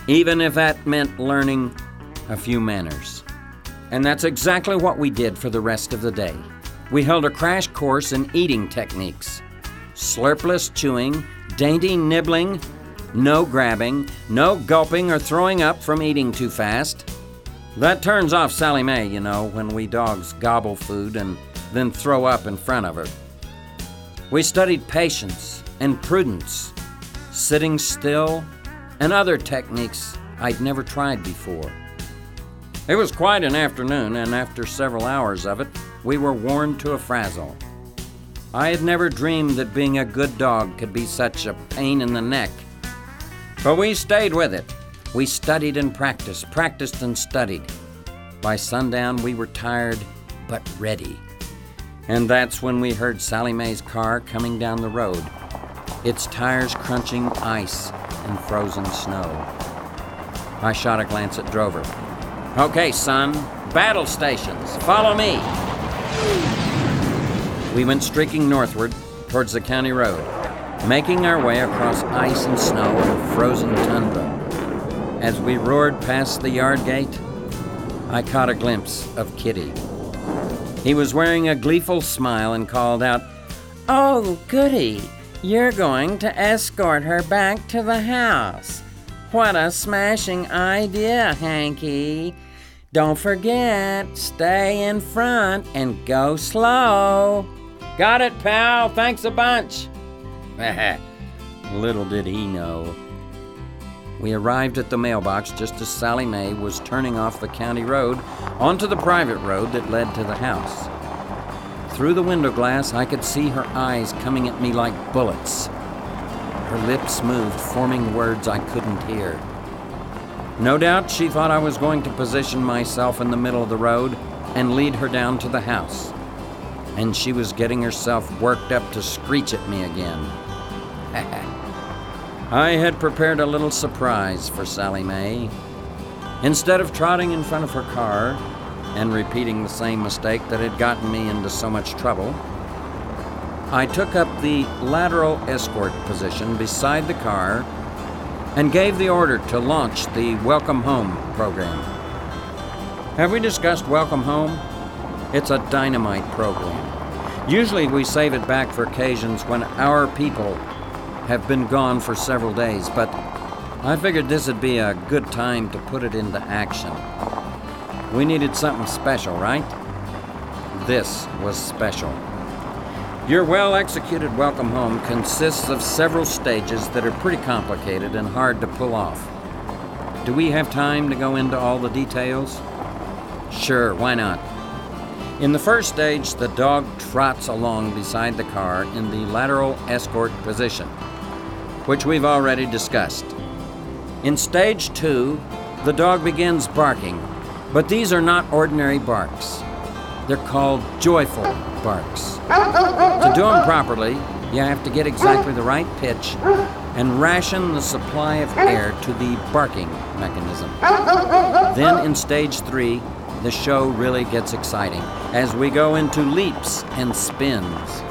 even if that meant learning a few manners. And that's exactly what we did for the rest of the day. We held a crash course in eating techniques. Slurpless chewing, dainty nibbling, no grabbing, no gulping or throwing up from eating too fast. That turns off Sally Mae, you know, when we dogs gobble food and then throw up in front of her. We studied patience and prudence, sitting still, and other techniques I'd never tried before. It was quite an afternoon, and after several hours of it, we were worn to a frazzle. I had never dreamed that being a good dog could be such a pain in the neck. But we stayed with it. We studied and practiced and studied. By sundown, we were tired, but ready. And that's when we heard Sally Mae's car coming down the road, its tires crunching ice and frozen snow. I shot a glance at Drover. "Okay, son, battle stations, follow me." We went streaking northward towards the county road, making our way across ice and snow and frozen tundra. As we roared past the yard gate, I caught a glimpse of Kitty. He was wearing a gleeful smile and called out, "Oh, goody, you're going to escort her back to the house. What a smashing idea, Hanky. Don't forget, stay in front and go slow." "Got it, pal. Thanks a bunch." Little did he know. We arrived at the mailbox just as Sally Mae was turning off the county road onto the private road that led to the house. Through the window glass, I could see her eyes coming at me like bullets. Her lips moved, forming words I couldn't hear. No doubt she thought I was going to position myself in the middle of the road and lead her down to the house. And she was getting herself worked up to screech at me again. I had prepared a little surprise for Sally Mae. Instead of trotting in front of her car and repeating the same mistake that had gotten me into so much trouble, I took up the lateral escort position beside the car and gave the order to launch the Welcome Home program. Have we discussed Welcome Home? It's a dynamite program. Usually we save it back for occasions when our people have been gone for several days, but I figured this would be a good time to put it into action. We needed something special, right? This was special. Your well-executed welcome home consists of several stages that are pretty complicated and hard to pull off. Do we have time to go into all the details? Sure, why not? In the first stage, the dog trots along beside the car in the lateral escort position, which we've already discussed. In stage 2, the dog begins barking, but these are not ordinary barks. They're called joyful barks. To do them properly, you have to get exactly the right pitch and ration the supply of air to the barking mechanism. Then in stage 3, the show really gets exciting as we go into leaps and spins.